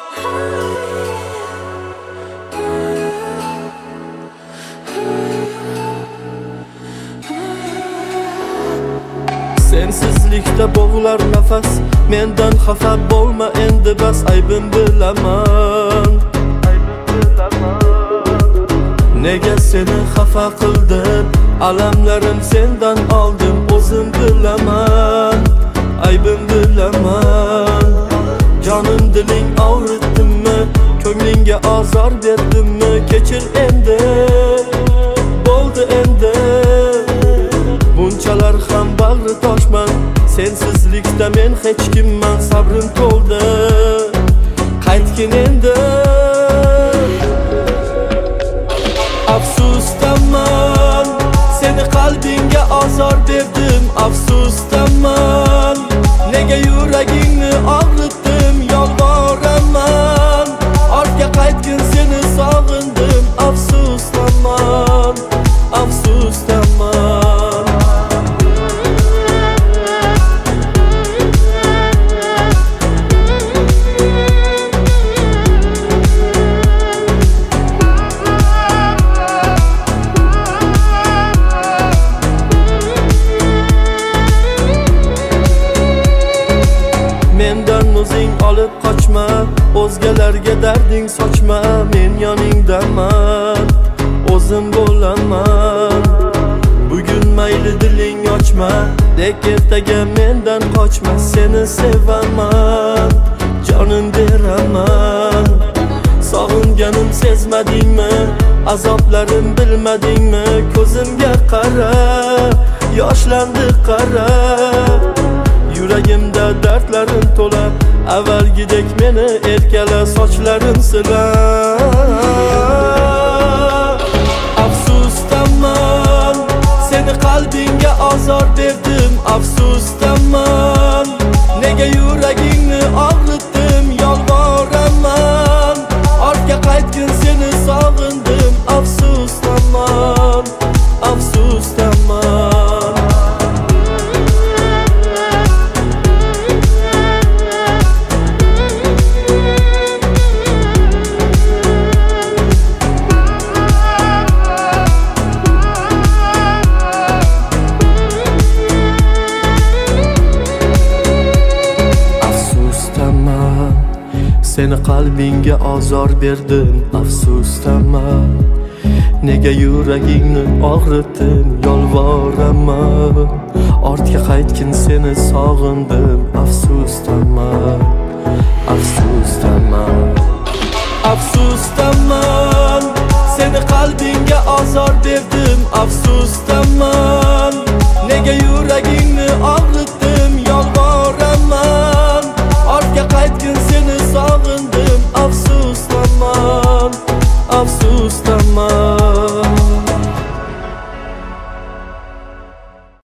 Sensizlikda bo'g'lar nafas, mendan xafa bo'lma endi bas, aybim bilaman. Nega seni xafa qildim, alamlarim sendan oldim, o'zim bilaman, aybim bilaman. Jonim diling og'ritdimmi, ko'nglingga azor berdimmi, kechir endi, bo'ldi endi. Bunchalar ham bag'ri toshman, sensizlikda men hech kimman, sabrim to'ldi, qaytgin endi. Afsusdaman, seni qalbingga azor berdim, afsusdaman. Nega yuragingni og'ritdim, yolvoraman. Ortga qaytgin, seni sog'indim, afsusdaman, afsusdaman. Mendan o'zing olib qochma, o'zgalarga darding sochma, men yoningdaman, o'zim bo'laman. Bugun mayli diling ochma, dek ertaga mendan qochma, seni sevaman, jonim beraman. Sog'inganim sezmadingmi, azoblarim bilmadingmi, ko'zimga qara, yoshlandi qara. Yuragimda dardlarim to'la, avvalgidek meni erkala, sochlarim sila. Afsusdaman, seni qalbingga azor berdim, afsusdaman. Nega yuragingni og'ritdim, yolvoraman. Ortga qaytgin, seni sog'indim, afsusdaman, afsusdaman. Seni qalbingga azor berdim, afsusdaman. Nega yuragingni og'ritdim, yolvoraman. Ortga qaytgin, seni sog'indim, afsusdaman, afsusdaman. Afsusdaman, seni qalbingga azor berdim, afsusdaman. Nega yuragingni og'ritdim,